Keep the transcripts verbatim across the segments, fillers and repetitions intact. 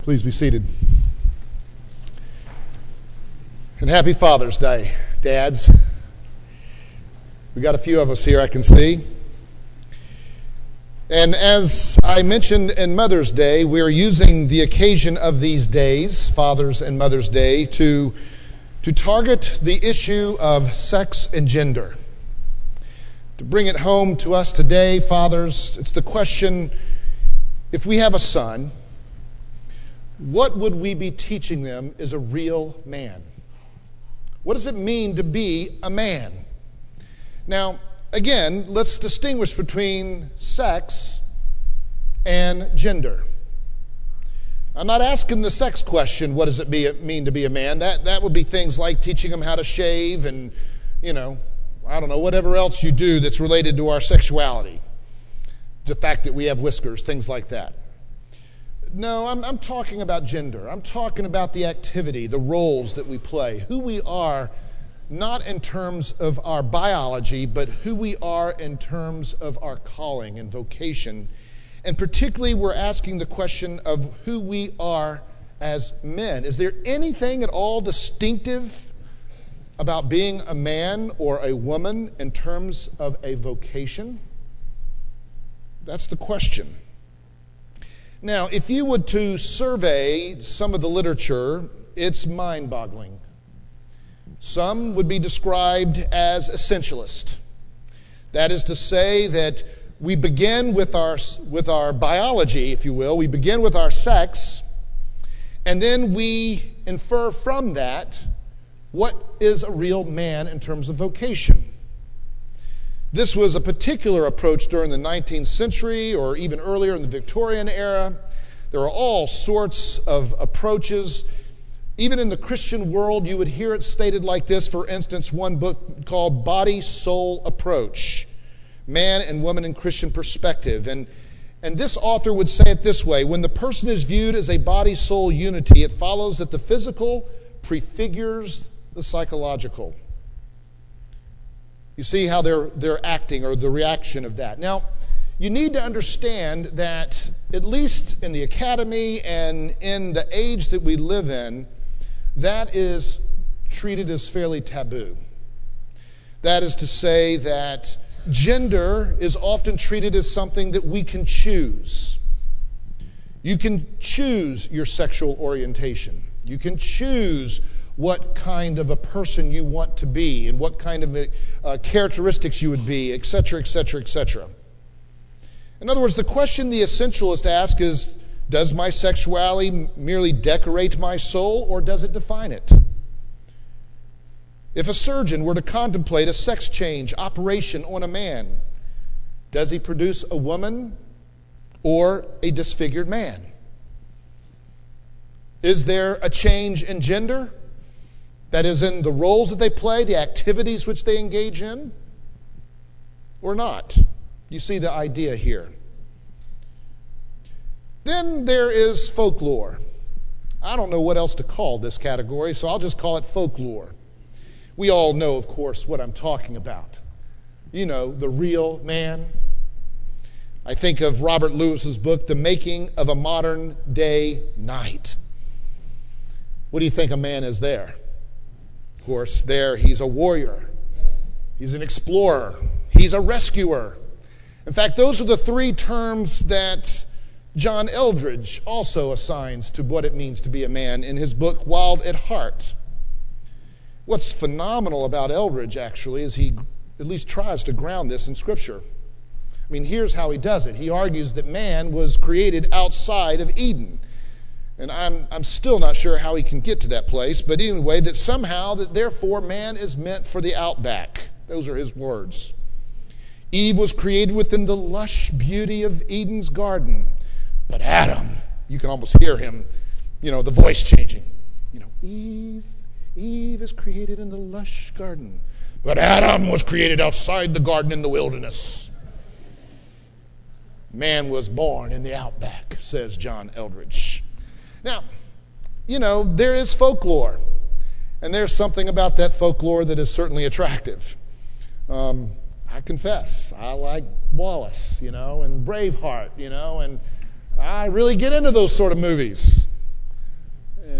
Please be seated. And happy Father's Day, dads. We got a few of us here, I can see. And as I mentioned in Mother's Day, we're using the occasion of these days, Father's and Mother's Day, to, to target the issue of sex and gender. To bring it home to us today, fathers, it's the question, if we have a son, what would we be teaching them is a real man? What does it mean to be a man? Now, again, let's distinguish between sex and gender. I'm not asking the sex question, what does it be, mean to be a man? That, that would be things like teaching them how to shave and, you know, I don't know, whatever else you do that's related to our sexuality. The fact that we have whiskers, things like that. No, I'm, I'm talking about gender. I'm talking about the activity, the roles that we play, who we are, not in terms of our biology, but who we are in terms of our calling and vocation. And particularly, we're asking the question of who we are as men. Is there anything at all distinctive about being a man or a woman in terms of a vocation? That's the question. Now, if you were to survey some of the literature, it's mind-boggling. Some would be described as essentialist. That is to say that we begin with our, with our biology, if you will. We begin with our sex, and then we infer from that what is a real man in terms of vocation. This was a particular approach during the nineteenth century or even earlier in the Victorian era. There are all sorts of approaches. Even in the Christian world, you would hear it stated like this. For instance, one book called Body Soul Approach, Man and Woman in Christian Perspective. And, and this author would say it this way: when the person is viewed as a body-soul unity, it follows that the physical prefigures the psychological. You see how they're they're acting, or the reaction of that. Now, you need to understand that, at least in the academy and in the age that we live in, that is treated as fairly taboo. That is to say that gender is often treated as something that we can choose. You can choose your sexual orientation. You can choose what kind of a person you want to be and what kind of uh, characteristics you would be, et cetera, et cetera, et cetera. In other words, the question the essentialist asks is, does my sexuality merely decorate my soul, or does it define it? If a surgeon were to contemplate a sex change operation on a man, does he produce a woman or a disfigured man? Is there a change in gender? That is, in the roles that they play, the activities which they engage in, or not? You see the idea here. Then there is folklore. I don't know what else to call this category, so I'll just call it folklore. We all know, of course, what I'm talking about. You know, the real man. I think of Robert Lewis's book, The Making of a Modern Day Knight. What do you think a man is there? Of course, there he's a warrior. He's an explorer. He's a rescuer. In fact, those are the three terms that John Eldredge also assigns to what it means to be a man in his book, Wild at Heart. What's phenomenal about Eldredge, actually, is he at least tries to ground this in Scripture. I mean, here's how he does it. He argues that man was created outside of Eden. And I'm I'm still not sure how he can get to that place, but anyway, that somehow, that therefore man is meant for the outback. Those are his words. Eve was created within the lush beauty of Eden's garden. But Adam, you can almost hear him, you know, the voice changing. You know, Eve, Eve is created in the lush garden. But Adam was created outside the garden in the wilderness. Man was born in the outback, says John Eldredge. Now, you know, there is folklore, and there's something about that folklore that is certainly attractive. Um, I confess, I like Wallace, you know, and Braveheart, you know, and I really get into those sort of movies.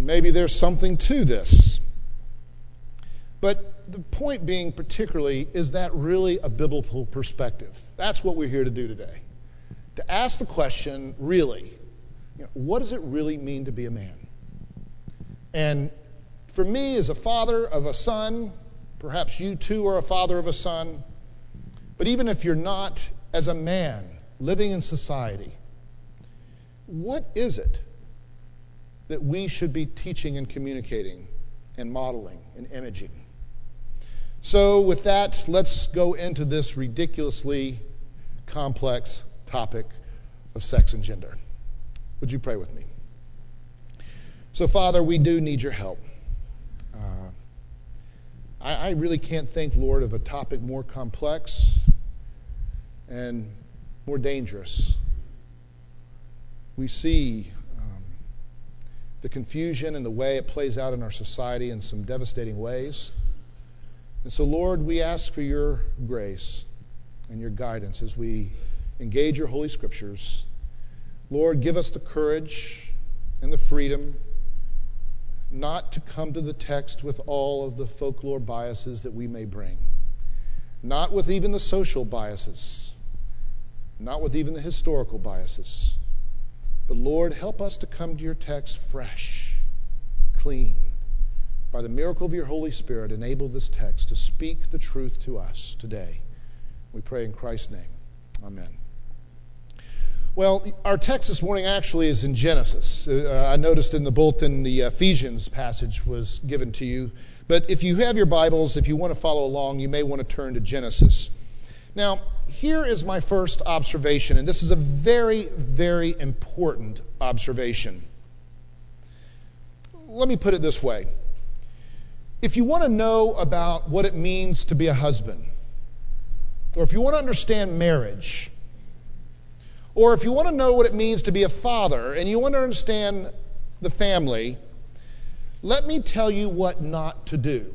maybe there's something to this. But the point being particularly, is that really a biblical perspective? That's what we're here to do today. To ask the question, really, you know, what does it really mean to be a man? And for me, as a father of a son, perhaps you too are a father of a son, but even if you're not, as a man living in society, what is it that we should be teaching and communicating and modeling and imaging? So with that, let's go into this ridiculously complex topic of sex and gender. Would you pray with me? So, Father, we do need your help. Uh, I, I really can't think, Lord, of a topic more complex and more dangerous. We see um, the confusion and the way it plays out in our society in some devastating ways. And so, Lord, we ask for your grace and your guidance as we engage your Holy Scriptures. Lord, give us the courage and the freedom not to come to the text with all of the folklore biases that we may bring, not with even the social biases, not with even the historical biases. But Lord, help us to come to your text fresh, clean. By the miracle of your Holy Spirit, enable this text to speak the truth to us today. We pray in Christ's name. Amen. Well, our text this morning actually is in Genesis. Uh, I noticed in the bulletin the Ephesians passage was given to you. But if you have your Bibles, if you want to follow along, you may want to turn to Genesis. Now, here is my first observation, and this is a very, very important observation. Let me put it this way. If you want to know about what it means to be a husband, or if you want to understand marriage, or if you want to know what it means to be a father and you want to understand the family, let me tell you what not to do.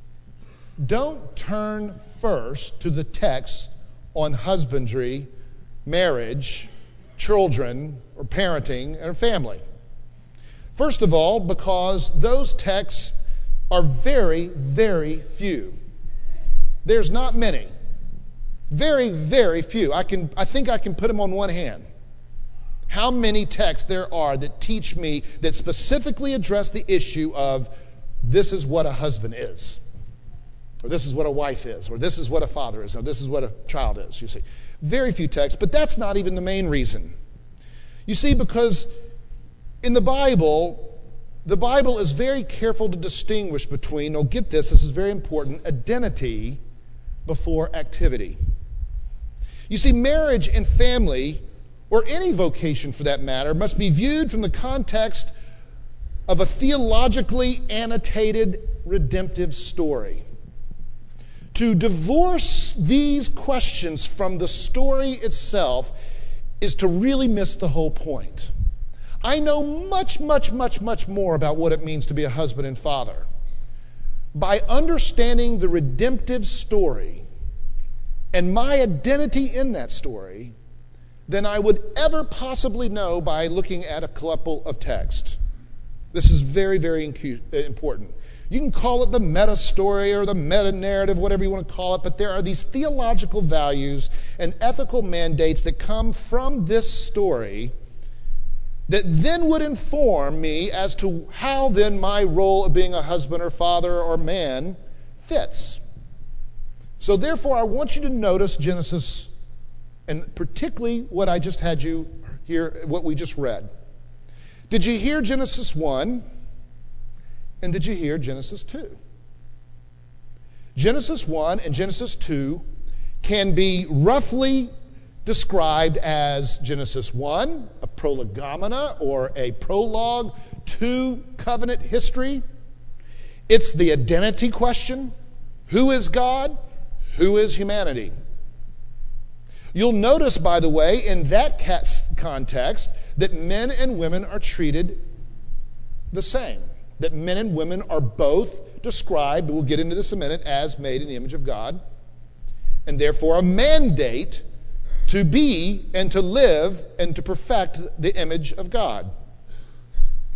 Don't turn first to the text on husbandry, marriage, children, or parenting, and family. First of all, because those texts are very, very few. There's not many. Very, very few. I can, I think I can put them on one hand. How many texts there are that teach me, that specifically address the issue of this is what a husband is, or this is what a wife is, or this is what a father is, or this is what a child is, you see. Very few texts, but that's not even the main reason. You see, because in the Bible, the Bible is very careful to distinguish between, oh, get this, this is very important, identity before activity. You see, marriage and family, or any vocation for that matter, must be viewed from the context of a theologically annotated redemptive story. To divorce these questions from the story itself is to really miss the whole point. I know much, much, much, much more about what it means to be a husband and father by understanding the redemptive story and my identity in that story than I would ever possibly know by looking at a couple of texts. This is very, very important. You can call it the meta story or the meta narrative, whatever you want to call it, but there are these theological values and ethical mandates that come from this story that then would inform me as to how then my role of being a husband or father or man fits. So therefore, I want you to notice Genesis, and particularly what I just had you hear, what we just read. Did you hear Genesis one? And did you hear Genesis two? Genesis one and Genesis two can be roughly described as Genesis one, a prolegomena or a prologue to covenant history. It's the identity question. Who is God? Who is humanity? You'll notice, by the way, in that context, that men and women are treated the same. That men and women are both described, we'll get into this in a minute, as made in the image of God, and therefore a mandate to be and to live and to perfect the image of God.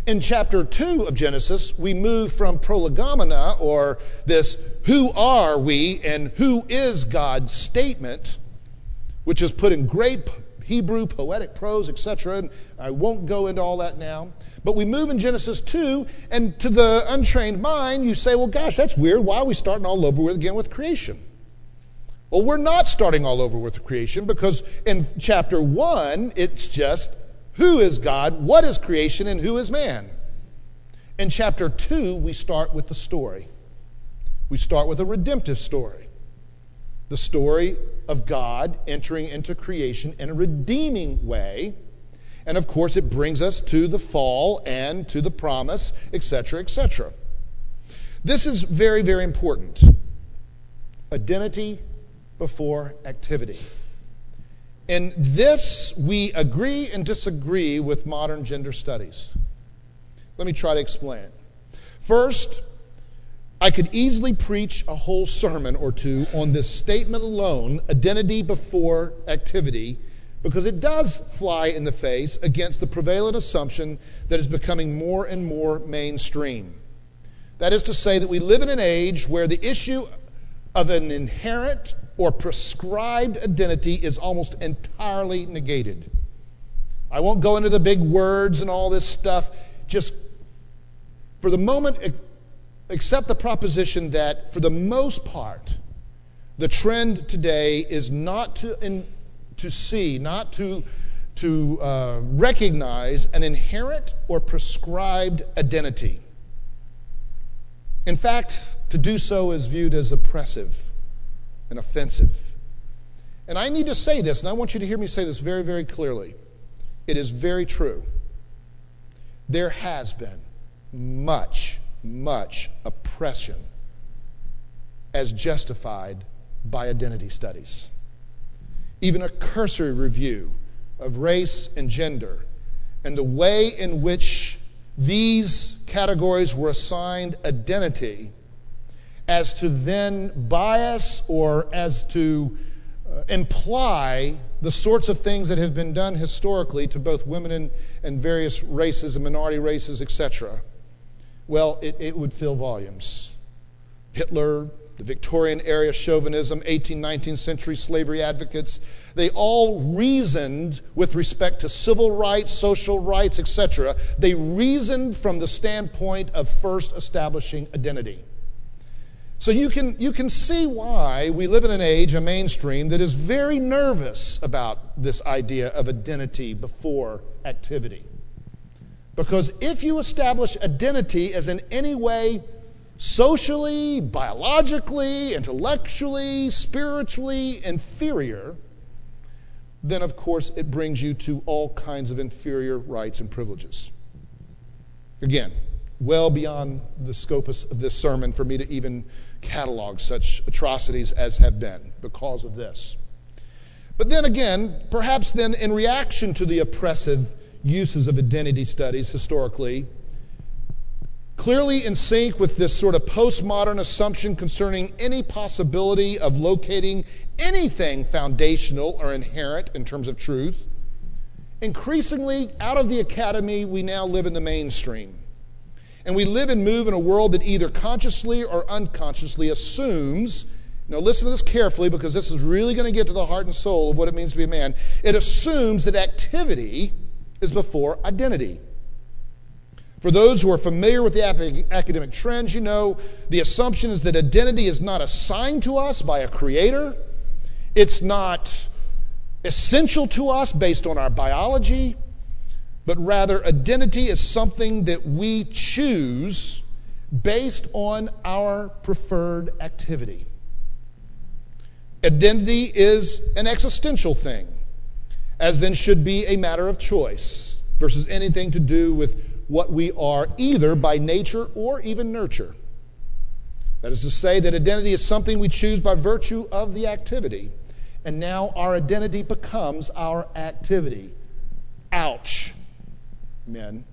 In chapter two of Genesis, we move from prolegomena, or this who are we and who is God statement, which is put in great Hebrew, poetic prose, et cetera. And I won't go into all that now. But we move in Genesis two, and to the untrained mind, you say, well, gosh, that's weird. Why are we starting all over again with creation? Well, we're not starting all over with creation, because in chapter one, it's just who is God, what is creation, and who is man. In chapter two, we start with the story. We start with a redemptive story. The story of God entering into creation in a redeeming way. And of course, it brings us to the fall and to the promise, et cetera, et cetera. This is very, very important. Identity before activity. In this, we agree and disagree with modern gender studies. Let me try to explain it. First, I could easily preach a whole sermon or two on this statement alone, identity before activity, because it does fly in the face against the prevalent assumption that is becoming more and more mainstream. That is to say that we live in an age where the issue of an inherent or prescribed identity is almost entirely negated. I won't go into the big words and all this stuff. Just for the moment, accept the proposition that for the most part, the trend today is not to in, to see, not to, to uh, recognize an inherent or prescribed identity. In fact, to do so is viewed as oppressive and offensive. And I need to say this, and I want you to hear me say this very, very clearly. It is very true. There has been much, much oppression as justified by identity studies. Even a cursory review of race and gender and the way in which these categories were assigned identity as to then bias or as to uh, imply the sorts of things that have been done historically to both women and, and various races and minority races, et cetera. Well, it, it would fill volumes. Hitler, the Victorian era chauvinism, eighteenth, nineteenth century slavery advocates, they all reasoned with respect to civil rights, social rights, et cetera. They reasoned from the standpoint of first establishing identity. So you can, you can see why we live in an age, a mainstream, that is very nervous about this idea of identity before activity. Because if you establish identity as in any way socially, biologically, intellectually, spiritually inferior, then of course it brings you to all kinds of inferior rights and privileges. Again, well beyond the scope of this sermon for me to even catalog such atrocities as have been because of this. But then again, perhaps then in reaction to the oppressive uses of identity studies historically, clearly in sync with this sort of postmodern assumption concerning any possibility of locating anything foundational or inherent in terms of truth, increasingly out of the academy we now live in the mainstream. And we live and move in a world that either consciously or unconsciously assumes, now listen to this carefully because this is really going to get to the heart and soul of what it means to be a man. It assumes that activity is before identity. For those who are familiar with the academic trends, you know the assumption is that identity is not assigned to us by a creator. It's not essential to us based on our biology, but rather identity is something that we choose based on our preferred activity. Identity is an existential thing, as then should be a matter of choice versus anything to do with what we are either by nature or even nurture. That is to say that identity is something we choose by virtue of the activity. And now our identity becomes our activity. Ouch, men.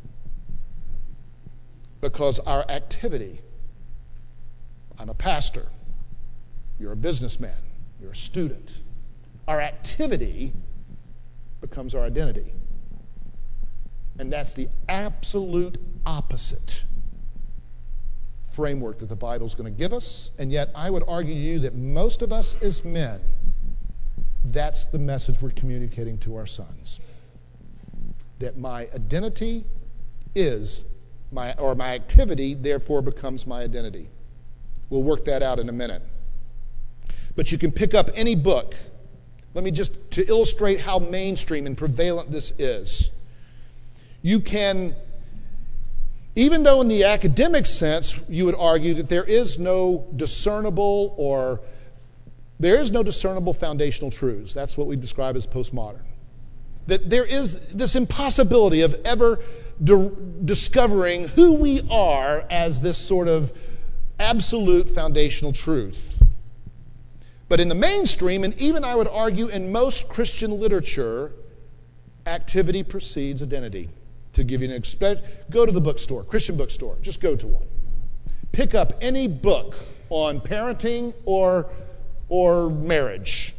Because our activity, I'm a pastor, you're a businessman, you're a student. Our activity becomes our identity. And that's the absolute opposite framework that the Bible is going to give us. And yet I would argue to you that most of us as men, that's the message we're communicating to our sons. That my identity is my, or my activity therefore becomes my identity. We'll work that out in a minute. But you can pick up any book. Let me just, to illustrate how mainstream and prevalent this is. You can, even though in the academic sense, you would argue that there is no discernible or there is no discernible foundational truths. That's what we describe as postmodern. That there is this impossibility of ever di- discovering who we are as this sort of absolute foundational truth. But in the mainstream, and even I would argue in most Christian literature, activity precedes identity. To give you an example, go to the bookstore, Christian bookstore, just go to one. Pick up any book on parenting or, or marriage.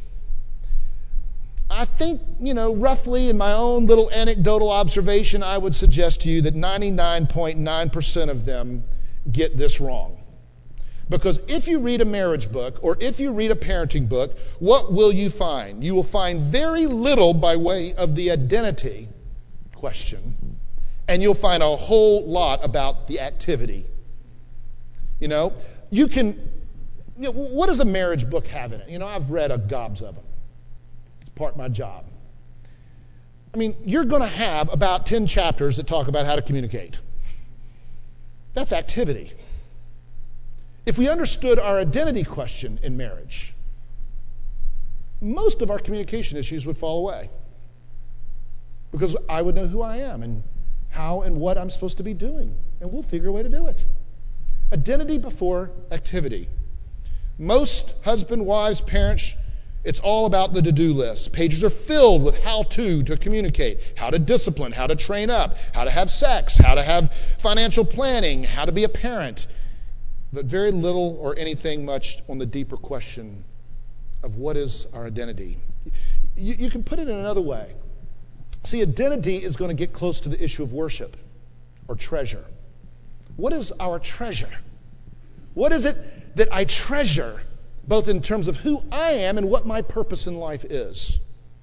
I think, you know, roughly in my own little anecdotal observation, I would suggest to you that ninety-nine point nine percent of them get this wrong. Because if you read a marriage book or if you read a parenting book, what will you find? You will find very little by way of the identity question, and you'll find a whole lot about the activity. You know, you can, you know, what does a marriage book have in it? You know, I've read a gobs of them. It's part of my job. I mean, you're going to have about ten chapters that talk about how to communicate. That's activity. If we understood our identity question in marriage, most of our communication issues would fall away. Because I would know who I am and how and what I'm supposed to be doing. And we'll figure a way to do it. Identity before activity. Most husband, wives, parents, it's all about the to-do list. Pages are filled with how-to to communicate, how to discipline, how to train up, how to have sex, how to have financial planning, how to be a parent. But very little or anything much on the deeper question of what is our identity. You, you can put it in another way. See, identity is going to get close to the issue of worship or treasure. What is our treasure? What is it that I treasure, both in terms of who I am and what my purpose in life is,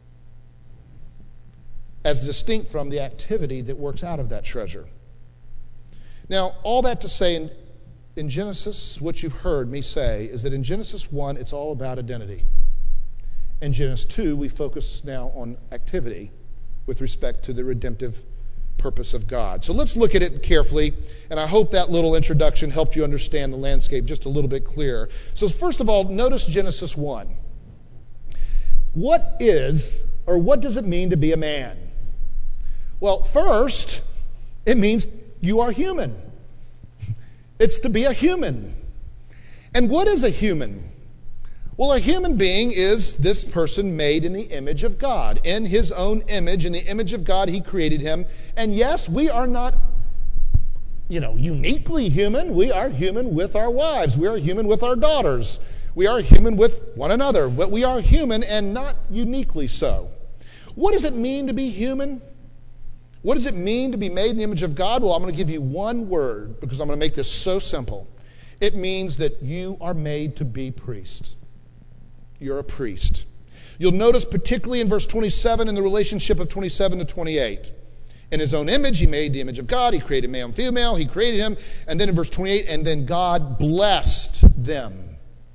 as distinct from the activity that works out of that treasure? Now, all that to say, in, in Genesis, what you've heard me say is that in Genesis one, it's all about identity. In Genesis two, we focus now on activity with respect to the redemptive purpose of God. So let's look at it carefully, and I hope that little introduction helped you understand the landscape just a little bit clearer. So first of all, notice Genesis one. What is, or what does it mean to be a man? Well, first, it means you are human. It's to be a human. And what is a human? Well, a human being is this person made in the image of God. In his own image, in the image of God, he created him. And yes, we are not, you know, uniquely human. We are human with our wives. We are human with our daughters. We are human with one another. But we are human and not uniquely so. What does it mean to be human? What does it mean to be made in the image of God? Well, I'm going to give you one word because I'm going to make this so simple. It means that you are made to be priests. You're a priest. You'll notice particularly in verse twenty-seven in the relationship of twenty-seven to twenty-eight. In his own image, he made the image of God. He created male and female. He created him. And then in verse twenty-eight, and then God blessed them.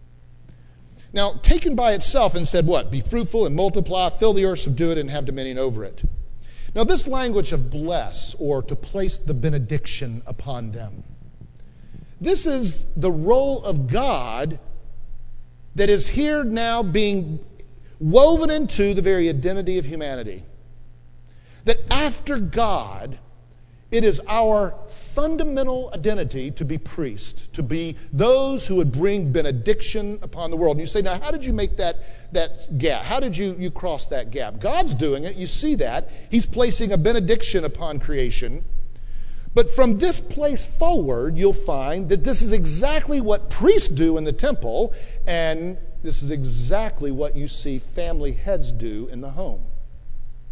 Now, taken by itself and said what? Be fruitful and multiply, fill the earth, subdue it, and have dominion over it. Now, this language of bless, or to place the benediction upon them, this is the role of God that is here now being woven into the very identity of humanity. That after God, it is our fundamental identity to be priest, to be those who would bring benediction upon the world. And you say, now, how did you make that, that gap? How did you, you cross that gap? God's doing it. You see that. He's placing a benediction upon creation. But from this place forward, you'll find that this is exactly what priests do in the temple, and this is exactly what you see family heads do in the home.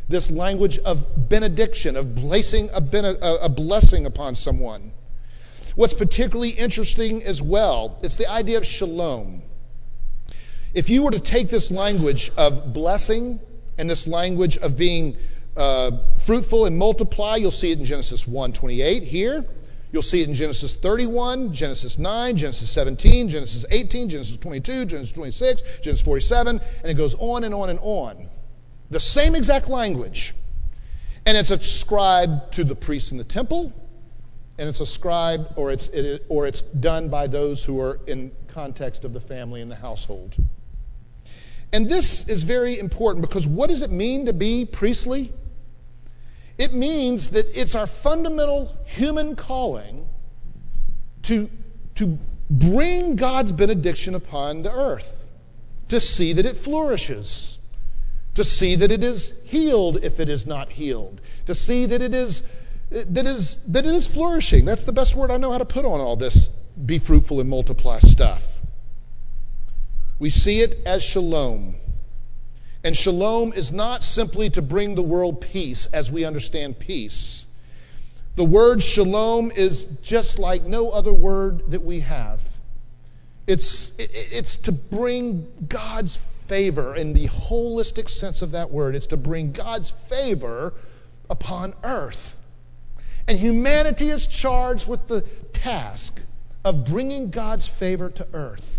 this language of benediction, of placing a, bene- a blessing upon someone. What's particularly interesting as well, it's the idea of shalom. If you were to take this language of blessing and this language of being uh, fruitful and multiply, you'll see it in Genesis one twenty-eight here. You'll see it in Genesis thirty-one, Genesis nine, Genesis seventeen, Genesis eighteen, Genesis twenty-two, Genesis twenty-six, Genesis forty-seven, and it goes on and on and on. The same exact language. And it's ascribed to the priests in the temple, and it's ascribed or it's it, or it's done by those who are in context of the family and the household. And this is very important because what does it mean to be priestly? It means that it's our fundamental human calling to, to bring God's benediction upon the earth, to see that it flourishes, to see that it is healed if it is not healed, to see that it is that is that it is flourishing. That's the best word I know how to put on all this be fruitful and multiply stuff. We see it as shalom. And shalom is not simply to bring the world peace as we understand peace. The word shalom is just like no other word that we have. It's, it's to bring God's favor in the holistic sense of that word. It's to bring God's favor upon earth. And humanity is charged with the task of bringing God's favor to earth.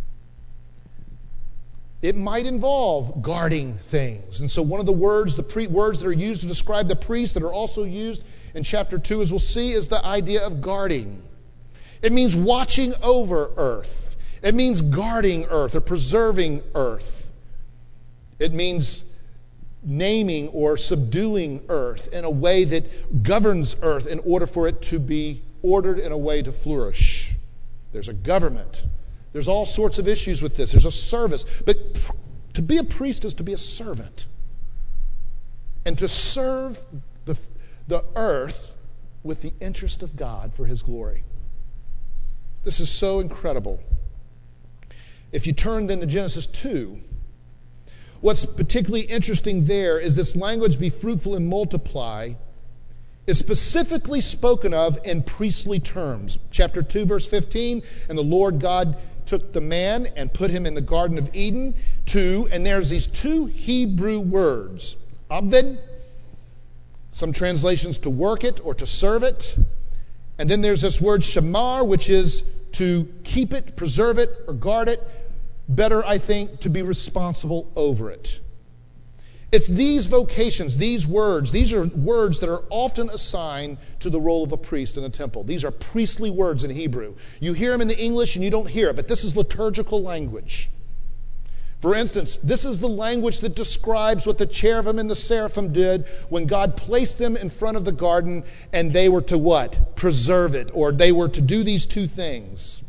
It might involve guarding things. And so one of the words, the pre- words that are used to describe the priests that are also used in chapter two, as we'll see, is the idea of guarding. It means watching over earth. It means guarding earth or preserving earth. It means naming or subduing earth in a way that governs earth in order for it to be ordered in a way to flourish. There's a government. There's all sorts of issues with this. There's a service. But to be a priest is to be a servant. And to serve the, the earth with the interest of God for His glory. This is so incredible. If you turn then to Genesis two, what's particularly interesting there is this language, be fruitful and multiply, is specifically spoken of in priestly terms. Chapter two, verse fifteen, and the Lord God took the man and put him in the Garden of Eden. Two, and there's these two Hebrew words, abed, some translations to work it or to serve it. And then there's this word shamar, which is to keep it, preserve it, or guard it. Better, I think, to be responsible over it. It's these vocations, these words, these are words that are often assigned to the role of a priest in a temple. These are priestly words in Hebrew. You hear them in the English and you don't hear it, but this is liturgical language. For instance, this is the language that describes what the cherubim and the seraphim did when God placed them in front of the garden and they were to what? Preserve it, or they were to do these two things.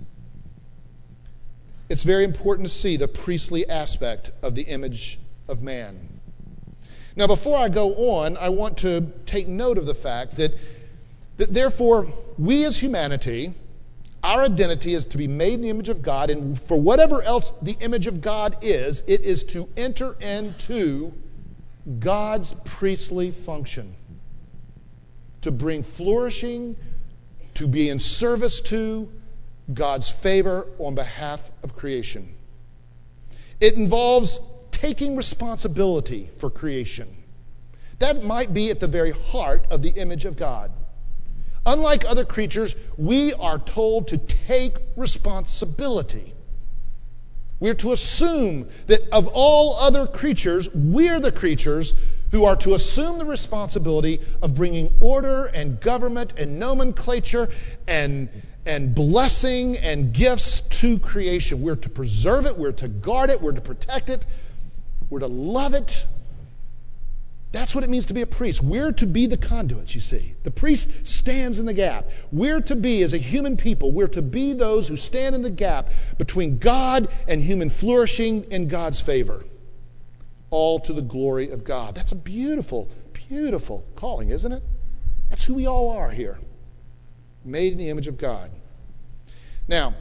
It's very important to see the priestly aspect of the image of man. Now, before I go on, I want to take note of the fact that, that therefore, we as humanity, our identity is to be made in the image of God, and for whatever else the image of God is, it is to enter into God's priestly function, to bring flourishing, to be in service to God's favor on behalf of creation. It involves taking responsibility for creation. That might be at the very heart of the image of God. Unlike other creatures, we are told to take responsibility. We're to assume that of all other creatures, we're the creatures who are to assume the responsibility of bringing order and government and nomenclature and, and blessing and gifts to creation. We're to preserve it, we're to guard it, we're to protect it, we're to love it. That's what it means to be a priest. We're to be the conduits, you see. The priest stands in the gap. We're to be, as a human people, we're to be those who stand in the gap between God and human flourishing in God's favor. All to the glory of God. That's a beautiful, beautiful calling, isn't it? That's who we all are here. Made in the image of God. Now,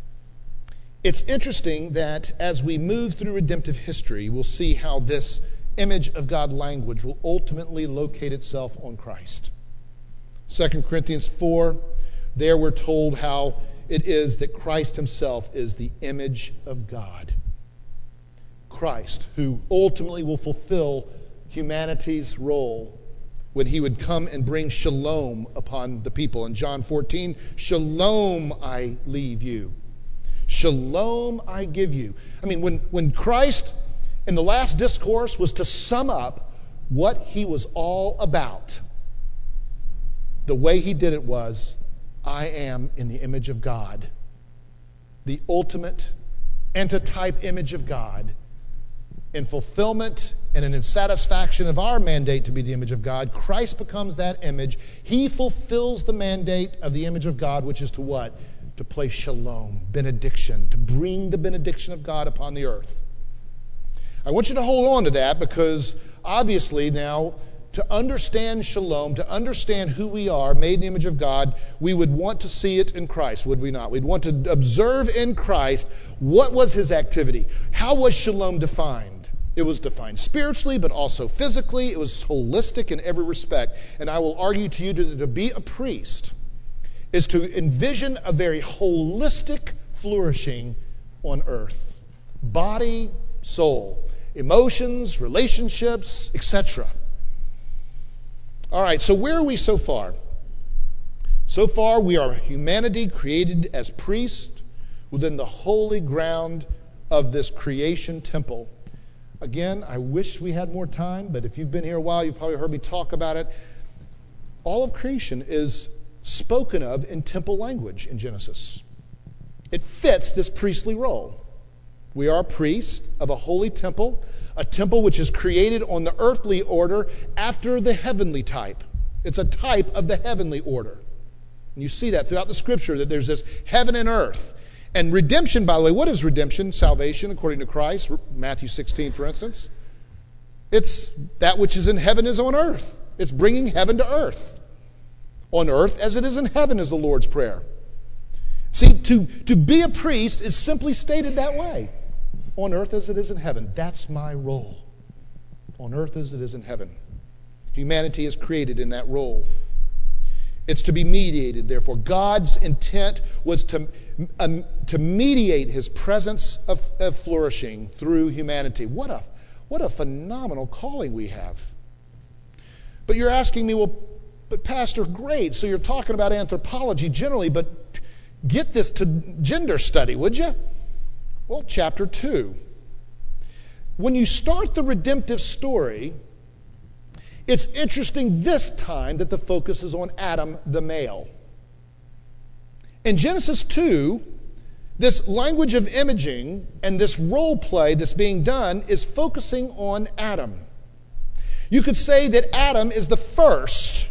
it's interesting that as we move through redemptive history, we'll see how this image of God language will ultimately locate itself on Christ. Second Corinthians four, there we're told how it is that Christ himself is the image of God. Christ, who ultimately will fulfill humanity's role when he would come and bring shalom upon the people. In John fourteen, shalom I leave you. Shalom I give you. I mean, when, when Christ in the last discourse was to sum up what he was all about, the way he did it was, I am in the image of God, the ultimate antitype image of God. In fulfillment and in satisfaction of our mandate to be the image of God, Christ becomes that image. He fulfills the mandate of the image of God, which is to what? To place shalom, benediction, to bring the benediction of God upon the earth. I want you to hold on to that, because obviously now, to understand shalom, to understand who we are, made in the image of God, we would want to see it in Christ, would we not? We'd want to observe in Christ what was his activity. How was shalom defined? It was defined spiritually, but also physically. It was holistic in every respect. And I will argue to you that to be a priest is to envision a very holistic flourishing on earth. Body, soul, emotions, relationships, et cetera. All right, so where are we so far? So far, we are humanity created as priests within the holy ground of this creation temple. Again, I wish we had more time, but if you've been here a while, you've probably heard me talk about it. All of creation is spoken of in temple language in Genesis. It fits this priestly role. We are priests of a holy temple, a temple which is created on the earthly order after the heavenly type. It's a type of the heavenly order. And you see that throughout the scripture, that there's this heaven and earth. And redemption, by the way, what is redemption? Salvation, according to Christ. Matthew sixteen, for instance. It's that which is in heaven is on earth. It's bringing heaven to earth. On earth as it is in heaven is the Lord's Prayer. See, to, to be a priest is simply stated that way. On earth as it is in heaven. That's my role. On earth as it is in heaven. Humanity is created in that role. It's to be mediated, therefore. God's intent was to, um, to mediate his presence of, of flourishing through humanity. What a, what a phenomenal calling we have. But you're asking me, well, but Pastor, great, so you're talking about anthropology generally, but get this to gender study, would you? Well, chapter two. When you start the redemptive story, it's interesting this time that the focus is on Adam, the male. In Genesis two, this language of imaging and this role play that's being done is focusing on Adam. You could say that Adam is the first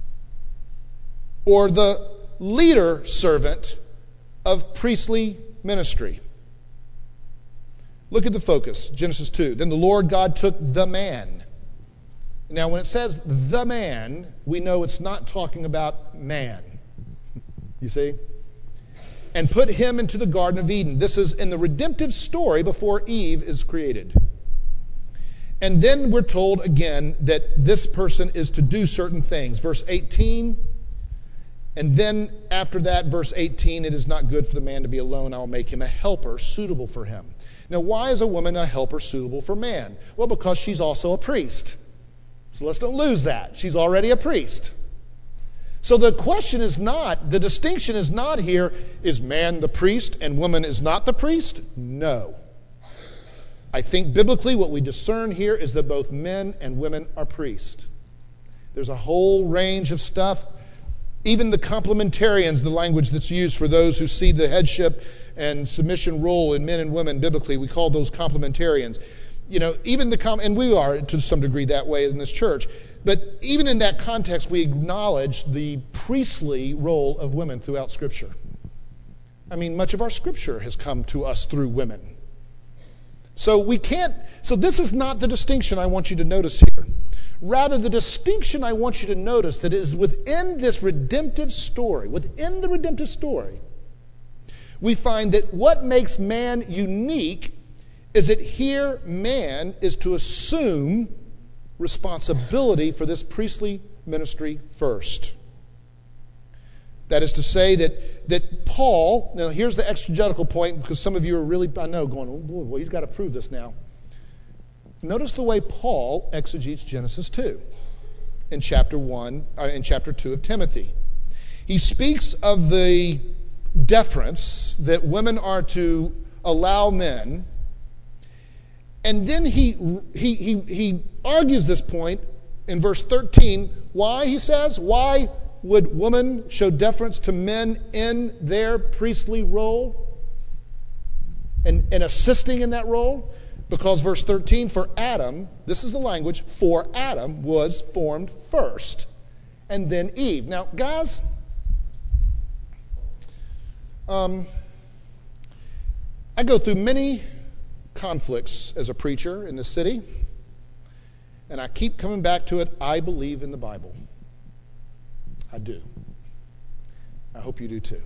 or the leader servant of priestly ministry. Look at the focus, Genesis two. Then the Lord God took the man. Now, when it says the man, we know it's not talking about man. You see? And put him into the Garden of Eden. This is in the redemptive story before Eve is created. And then we're told again that this person is to do certain things. Verse eighteen. And then after that, verse eighteen, it is not good for the man to be alone. I will make him a helper suitable for him. Now, why is a woman a helper suitable for man? Well, because she's also a priest. So let's don't lose that. She's already a priest. So the question is not, the distinction is not here, is man the priest and woman is not the priest? No. I think biblically what we discern here is that both men and women are priests. There's a whole range of stuff. Even the complementarians, the language that's used for those who see the headship and submission role in men and women biblically, we call those complementarians. You know, even the, com- and we are to some degree that way in this church, but even in that context, we acknowledge the priestly role of women throughout Scripture. I mean, much of our Scripture has come to us through women. So we can't, so this is not the distinction I want you to notice here. Rather, the distinction I want you to notice that is within this redemptive story, within the redemptive story, we find that what makes man unique is that here man is to assume responsibility for this priestly ministry first. That is to say that, that Paul, now here's the exegetical point, because some of you are really, I know, going, oh boy, well, he's got to prove this now. Notice the way Paul exegetes Genesis two in chapter one, uh, in chapter two of Timothy. He speaks of the deference that women are to allow men, and then he he he, he argues this point in verse thirteen. Why, he says, why would women show deference to men in their priestly role and, and assisting in that role? Because verse thirteen, for Adam, this is the language, for Adam was formed first, and then Eve. Now, guys, um, I go through many conflicts as a preacher in the city, and I keep coming back to it. I believe in the Bible. I do. I hope you do too.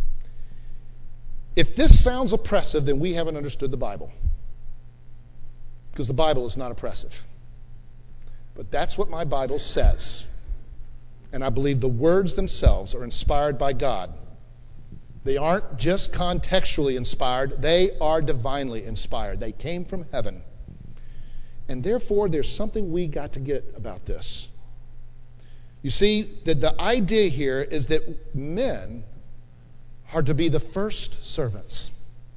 If this sounds oppressive, then we haven't understood the Bible. Because the Bible is not oppressive. But that's what my Bible says. And I believe the words themselves are inspired by God. They aren't just contextually inspired. They are divinely inspired. They came from heaven. And therefore, there's something we got to get about this. You see, that the idea here is that men are to be the first servants.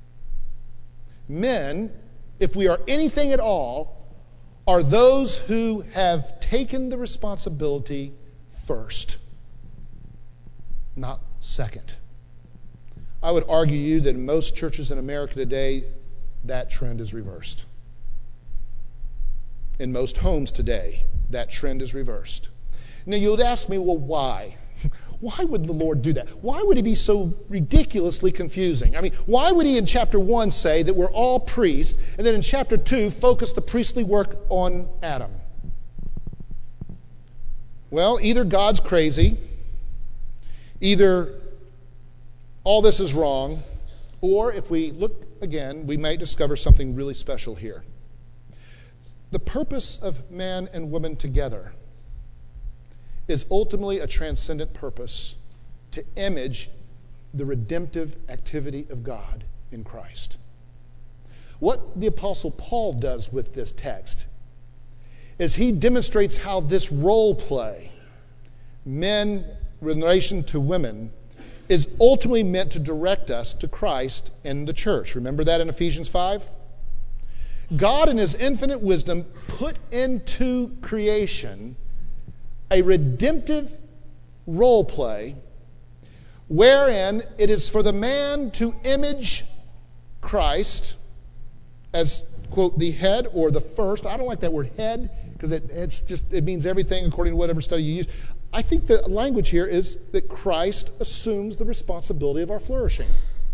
Men, if we are anything at all, are those who have taken the responsibility first, not second. I would argue to you that in most churches in America today, that trend is reversed. In most homes today, that trend is reversed. Now, you'd ask me, well, why? Why would the Lord do that? Why would he be so ridiculously confusing? I mean, why would he in chapter one say that we're all priests, and then in chapter two focus the priestly work on Adam? Well, either God's crazy, either all this is wrong, or if we look again, we might discover something really special here. The purpose of man and woman together is ultimately a transcendent purpose to image the redemptive activity of God in Christ. What the Apostle Paul does with this text is he demonstrates how this role play, men in relation to women, is ultimately meant to direct us to Christ and the church. Remember that in Ephesians five? God in his infinite wisdom put into creation a redemptive role play wherein it is for the man to image Christ as, quote, the head or the first. I don't like that word head because it, it's just, it means everything according to whatever study you use. I think the language here is that Christ assumes the responsibility of our flourishing.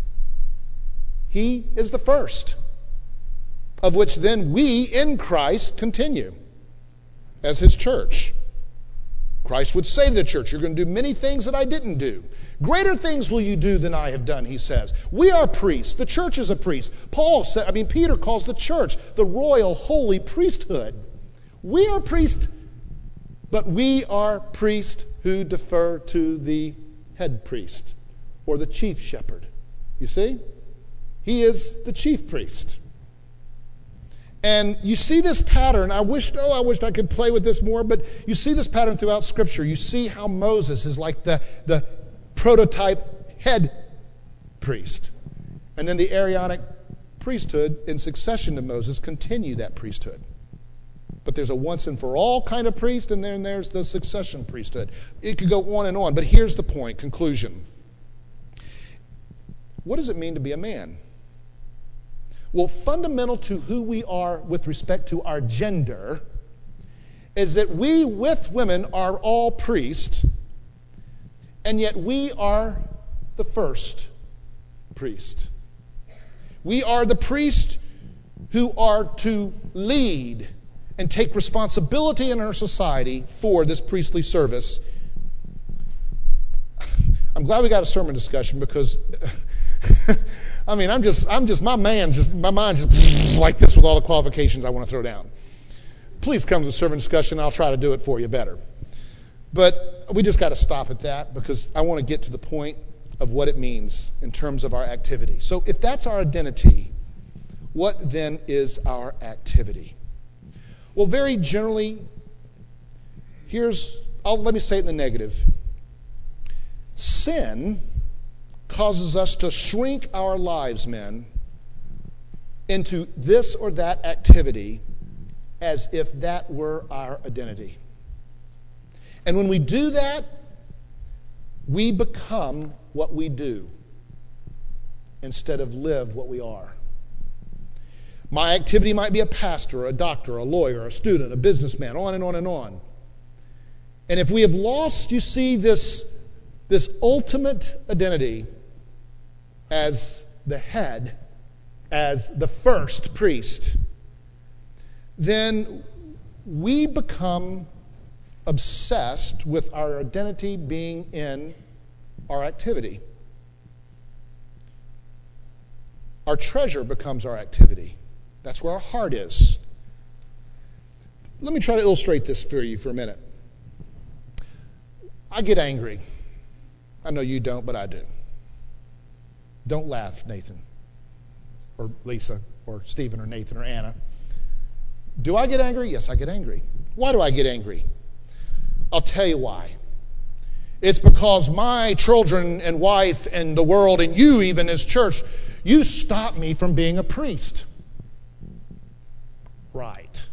He is the first, of which then we in Christ continue as his church. Christ would say to the church, you're going to do many things that I didn't do. Greater things will you do than I have done, he says. We are priests. The church is a priest. Paul said, I mean, Peter calls the church the royal holy priesthood. We are priests, but we are priests who defer to the head priest or the chief shepherd. You see? He is the chief priest. And you see this pattern. I wished, oh, I wished I could play with this more, but you see this pattern throughout Scripture. You see how Moses is like the, the prototype head priest. And then the Aaronic priesthood in succession to Moses continue that priesthood. But there's a once and for all kind of priest, and then there's the succession priesthood. It could go on and on, but here's the point, conclusion. What does it mean to be a man? Well, fundamental to who we are with respect to our gender is that we with women are all priests, and yet we are the first priest. We are the priests who are to lead and take responsibility in our society for this priestly service. I'm glad we got a sermon discussion because I mean, I'm just, I'm just, my man's just, my mind's just like this with all the qualifications I want to throw down. Please come to the servant discussion. I'll try to do it for you better. But we just got to stop at that because I want to get to the point of what it means in terms of our activity. So if that's our identity, what then is our activity? Well, very generally, here's, I'll, let me say it in the negative. Sin causes us to shrink our lives, men, into this or that activity as if that were our identity. And when we do that, we become what we do instead of live what we are. My activity might be a pastor, a doctor, a lawyer, a student, a businessman, on and on and on. And if we have lost, you see, this, this ultimate identity as the head, as the first priest, then we become obsessed with our identity being in our activity. Our treasure becomes our activity. That's where our heart is. Let me try to illustrate this for you for a minute. I get angry. I know you don't, but I do. Don't laugh, Nathan, or Lisa, or Stephen, or Nathan, or Anna. Do I get angry? Yes, I get angry. Why do I get angry? I'll tell you why. It's because my children and wife and the world and you even as church, you stop me from being a priest. Right.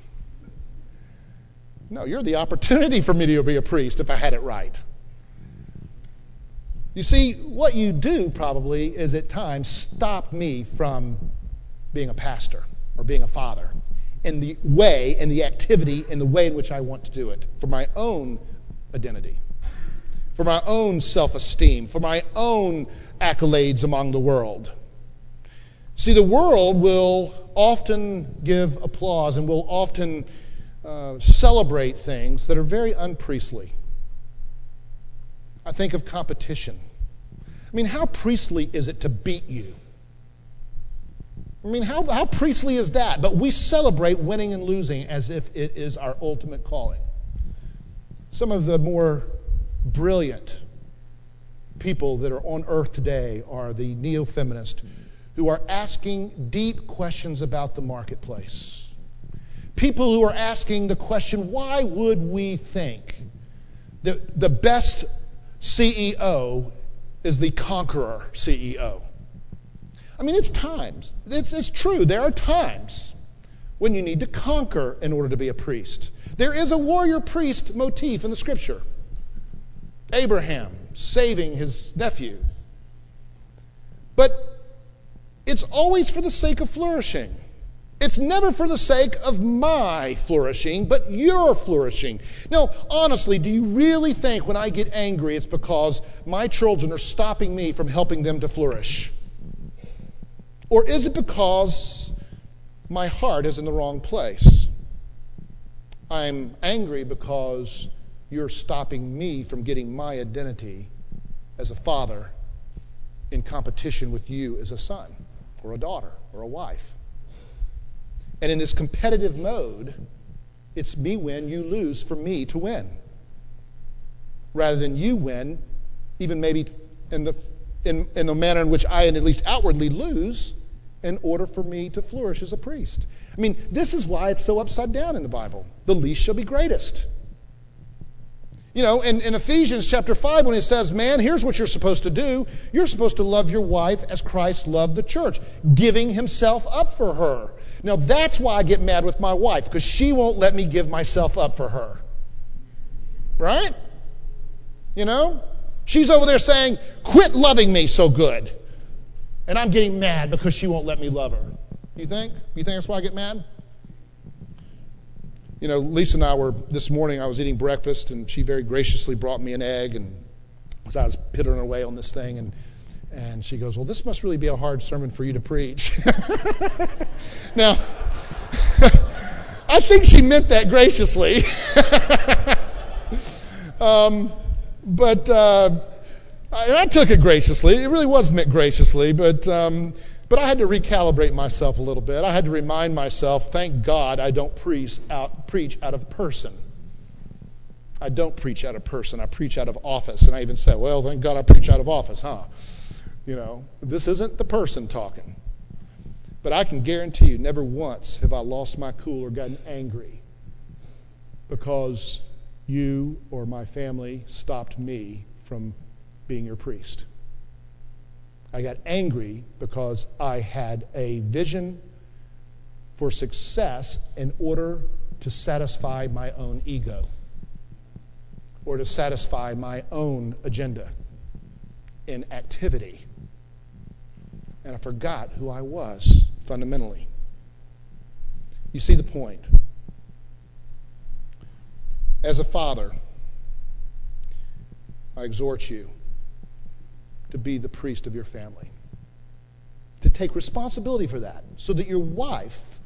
No, you're the opportunity for me to be a priest if I had it right. You see, what you do probably is at times stop me from being a pastor or being a father in the way, in the activity, in the way in which I want to do it for my own identity, for my own self-esteem, for my own accolades among the world. See, the world will often give applause and will often uh, celebrate things that are very unpriestly. I think of competition. I mean, how priestly is it to beat you? I mean, how, how priestly is that? But we celebrate winning and losing as if it is our ultimate calling. Some of the more brilliant people that are on earth today are the neo-feminists who are asking deep questions about the marketplace. People who are asking the question, why would we think that the best C E O is the conqueror C E O? I mean, it's times. It's, it's true. There are times when you need to conquer in order to be a priest. There is a warrior priest motif in the Scripture. Abraham saving his nephew. But it's always for the sake of flourishing. It's never for the sake of my flourishing, but your flourishing. Now, honestly, do you really think when I get angry it's because my children are stopping me from helping them to flourish? Or is it because my heart is in the wrong place? I'm angry because you're stopping me from getting my identity as a father in competition with you as a son or a daughter or a wife. And in this competitive mode, it's me win, you lose for me to win. Rather than you win, even maybe in the, in, in the manner in which I at least outwardly lose, in order for me to flourish as a priest. I mean, this is why it's so upside down in the Bible. The least shall be greatest. You know, in, in Ephesians chapter five, when it says, man, here's what you're supposed to do. You're supposed to love your wife as Christ loved the church, giving himself up for her. Now, that's why I get mad with my wife, because she won't let me give myself up for her. Right? You know? She's over there saying, quit loving me so good. And I'm getting mad because she won't let me love her. You think? You think that's why I get mad? You know, Lisa and I were, this morning I was eating breakfast and she very graciously brought me an egg, and as I was pittering away on this thing, and and she goes, well, this must really be a hard sermon for you to preach. Now, I think she meant that graciously. um, but uh, I, I took it graciously. It really was meant graciously, but um, but I had to recalibrate myself a little bit. I had to remind myself, thank God I don't preach out, preach out of person. I don't preach out of person. I preach out of office. And I even said, well, thank God I preach out of office, huh? You know, this isn't the person talking. But I can guarantee you, never once have I lost my cool or gotten angry because you or my family stopped me from being your priest. I got angry because I had a vision for success in order to satisfy my own ego or to satisfy my own agenda in activity. And I forgot who I was fundamentally. You see the point. As a father, I exhort you to be the priest of your family, to take responsibility for that so that your wife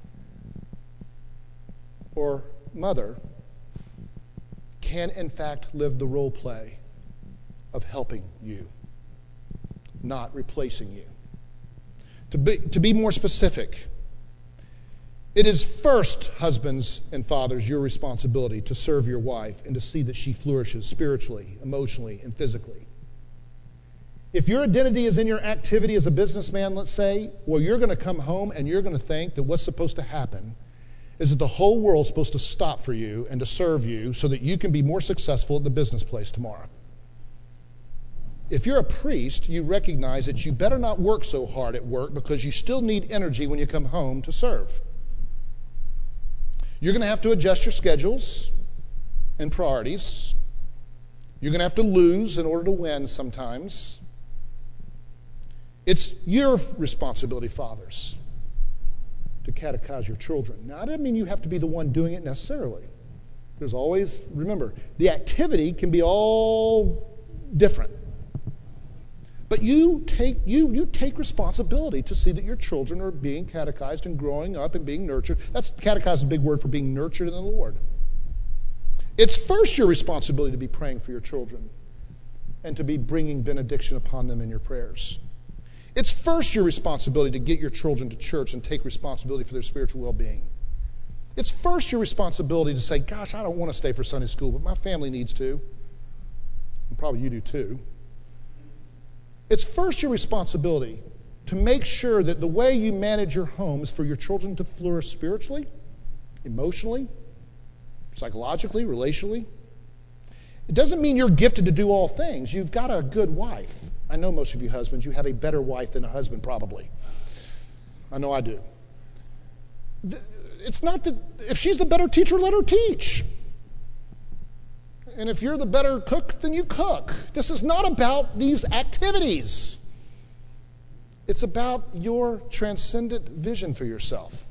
or mother can in fact live the role play of helping you, not replacing you. To be, to be more specific, it is first, husbands and fathers, your responsibility to serve your wife and to see that she flourishes spiritually, emotionally, and physically. If your identity is in your activity as a businessman, let's say, well, you're going to come home and you're going to think that what's supposed to happen is that the whole world's supposed to stop for you and to serve you so that you can be more successful at the business place tomorrow. If you're a priest, you recognize that you better not work so hard at work because you still need energy when you come home to serve. You're going to have to adjust your schedules and priorities. You're going to have to lose in order to win sometimes. It's your responsibility, fathers, to catechize your children. Now, I don't mean you have to be the one doing it necessarily. There's always, remember, the activity can be all different. But you take you you take responsibility to see that your children are being catechized and growing up and being nurtured. That's catechized is a big word for being nurtured in the Lord. It's first your responsibility to be praying for your children and to be bringing benediction upon them in your prayers. It's first your responsibility to get your children to church and take responsibility for their spiritual well-being. It's first your responsibility to say, gosh, I don't want to stay for Sunday school, but my family needs to. And probably you do too. It's first your responsibility to make sure that the way you manage your home is for your children to flourish spiritually, emotionally, psychologically, relationally. It doesn't mean you're gifted to do all things. You've got a good wife. I know most of you husbands, you have a better wife than a husband probably. I know I do. It's not that if she's the better teacher, let her teach. And if you're the better cook, then you cook. This is not about these activities. It's about your transcendent vision for yourself.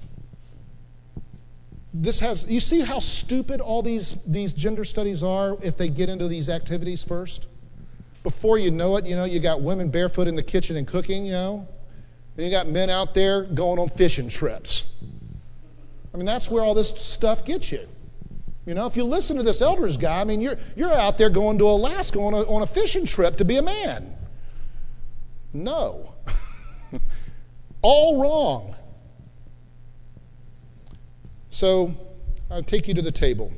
This has, you see how stupid all these, these gender studies are if they get into these activities first? Before you know it, you know, you got women barefoot in the kitchen and cooking, you know, and you got men out there going on fishing trips. I mean, that's where all this stuff gets you. You know, if you listen to this elders guy, I mean, you're you're out there going to Alaska on a, on a fishing trip to be a man. No. All wrong. So, I'll take you to the table.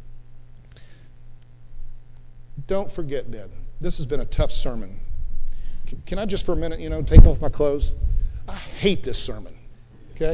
Don't forget, then, this has been a tough sermon. Can, can I just for a minute, you know, take off my clothes? I hate this sermon, okay?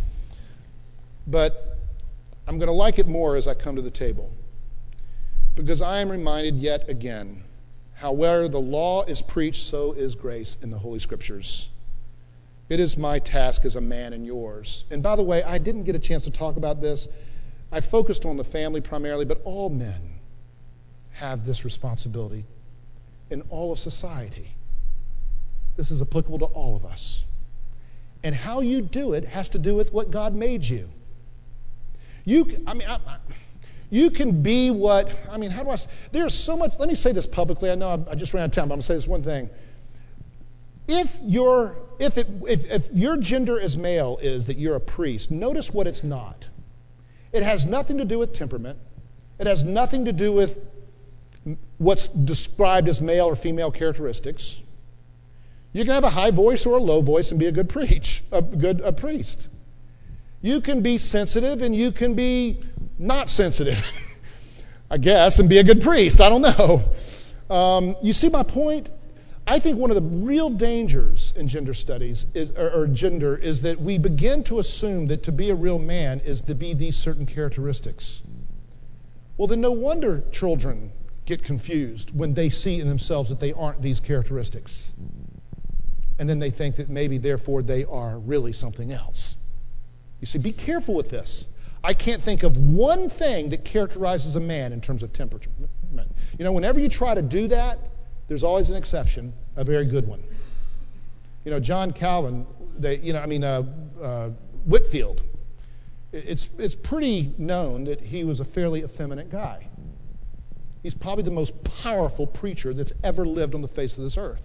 But I'm going to like it more as I come to the table, because I am reminded yet again how where the law is preached, so is grace in the Holy Scriptures. It is my task as a man and yours. And by the way, I didn't get a chance to talk about this. I focused on the family primarily, but all men have this responsibility in all of society. This is applicable to all of us. And how you do it has to do with what God made you. You, I mean, I, I, you can be what, I mean, how do I, there's so much, let me say this publicly. I know I, I just ran out of time, but I'm going to say this one thing. If your, if, it, if, if your gender as male is that you're a priest, notice what it's not. It has nothing to do with temperament. It has nothing to do with what's described as male or female characteristics. You can have a high voice or a low voice and be a good preach, a good a priest. You can be sensitive and you can be not sensitive, I guess, and be a good priest. I don't know. Um, you see my point? I think one of the real dangers in gender studies is, or, or gender is that we begin to assume that to be a real man is to be these certain characteristics. Well, then no wonder children get confused when they see in themselves that they aren't these characteristics. And then they think that maybe, therefore, they are really something else. You see, be careful with this. I can't think of one thing that characterizes a man in terms of temperament. You know, whenever you try to do that, there's always an exception, a very good one. You know, John Calvin, they, you know, I mean, uh, uh, Whitefield, it's, it's pretty known that he was a fairly effeminate guy. He's probably the most powerful preacher that's ever lived on the face of this earth.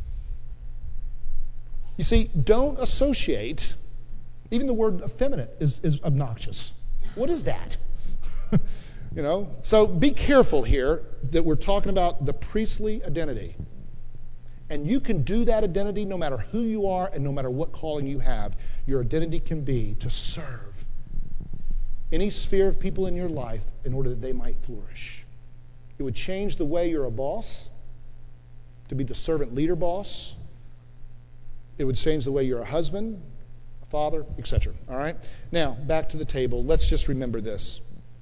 You see, don't associate, even the word effeminate is, is obnoxious. What is that? You know, so be careful here that we're talking about the priestly identity. And you can do that identity no matter who you are and no matter what calling you have. Your identity can be to serve any sphere of people in your life in order that they might flourish. It would change the way you're a boss, to be the servant leader boss. It would change the way you're a husband, a father, et cetera. All right? Now, back to the table. Let's just remember this.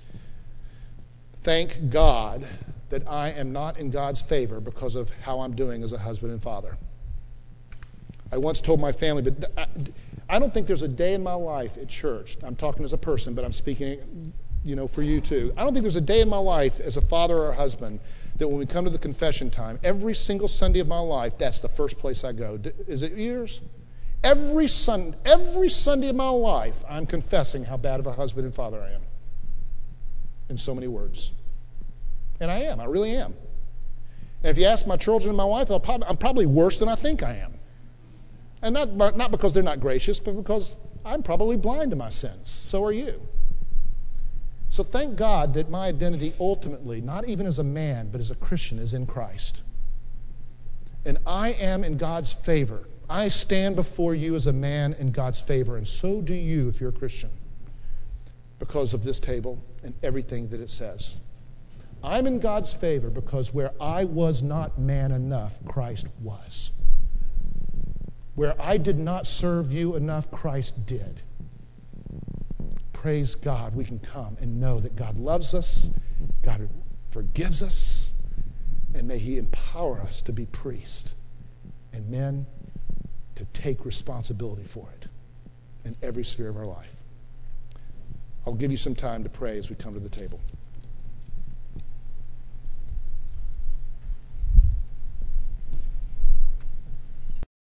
Thank God that I am not in God's favor because of how I'm doing as a husband and father. I once told my family, but I, I don't think there's a day in my life at church, I'm talking as a person, but I'm speaking, you know, for you too. I don't think there's a day in my life as a father or a husband that when we come to the confession time, every single Sunday of my life, that's the first place I go. Is it yours? Every Sun, every Sunday of my life, I'm confessing how bad of a husband and father I am. In so many words. And I am. I really am. And if you ask my children and my wife, I'll probably, I'm probably worse than I think I am. And not, not because they're not gracious, but because I'm probably blind to my sins. So are you. So thank God that my identity ultimately, not even as a man, but as a Christian, is in Christ. And I am in God's favor. I stand before you as a man in God's favor, and so do you if you're a Christian, because of this table and everything that it says. I'm in God's favor because where I was not man enough, Christ was. Where I did not serve you enough, Christ did. Praise God, we can come and know that God loves us, God forgives us, and may He empower us to be priests and men to take responsibility for it in every sphere of our life. I'll give you some time to pray as we come to the table.